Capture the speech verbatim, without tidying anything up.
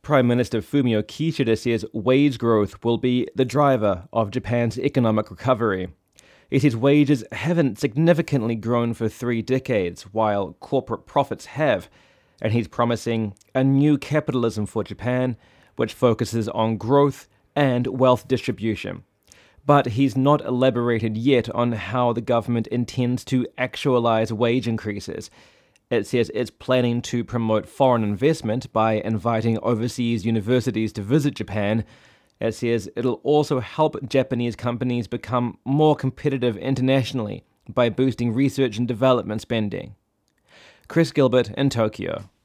Prime Minister Fumio Kishida says wage growth will be the driver of Japan's economic recovery. He says wages haven't significantly grown for three decades, while corporate profits have, and he's promising a new capitalism for Japan, which focuses on growth and wealth distribution. But he's not elaborated yet on how the government intends to actualize wage increases. It says it's planning to promote foreign investment by inviting overseas universities to visit Japan. It says it'll also help Japanese companies become more competitive internationally by boosting research and development spending. Chris Gilbert in Tokyo.